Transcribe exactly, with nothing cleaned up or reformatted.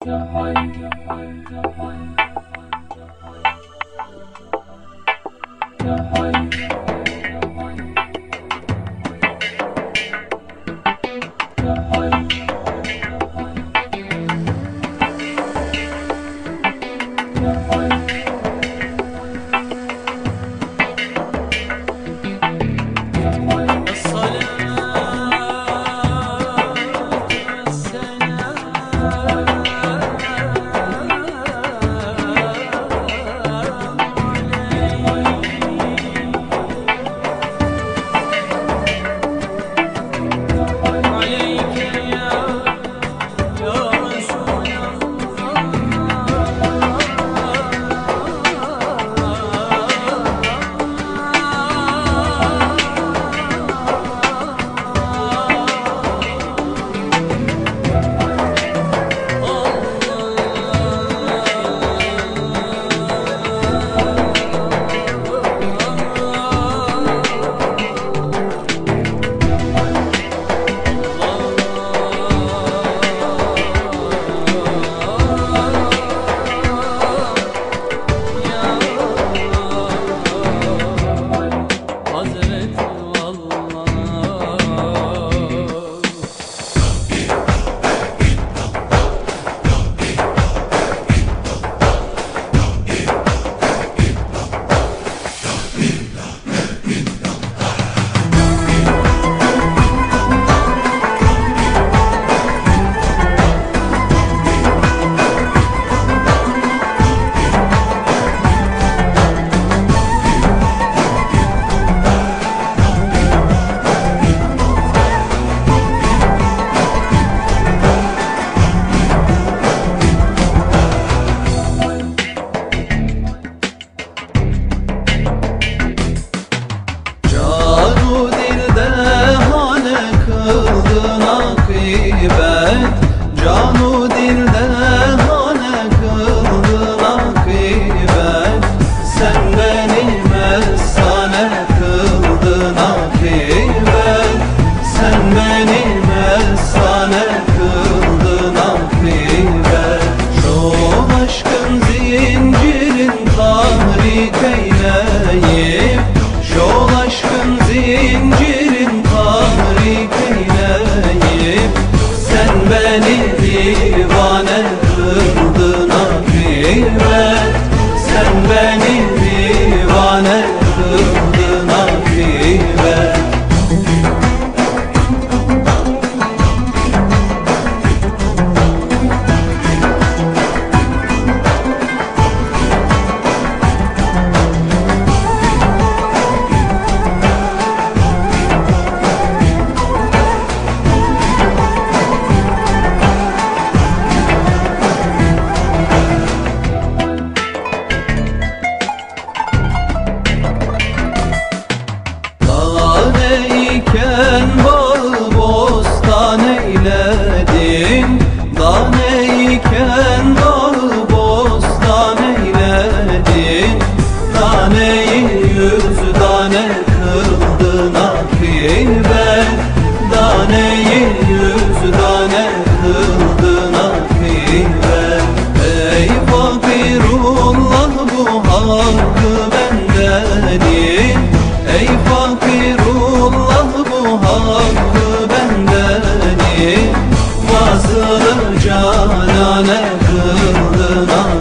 Canu dilde hane kıldın akibet. Sen benim efsane kıldın akibet. Sen benim efsane kıldın akibet. Şu aşkın zincirin tahrik eyleyip, şu aşkın zincirin tahrik eyleyip, sen beni divane kıldın akibet. Sen beni divane kıldın akibet. Daneyken bağ bostan eyledin, daneyken bağ bostan eyledin. Daneyi yüz tane kıldın akibet. Daneyi yüz tane kıldın akibet. Ey fakirullah, bu hakkı bendenin. Ey fakirullah, bu hakkı bendenin. Vazılı canane kıldın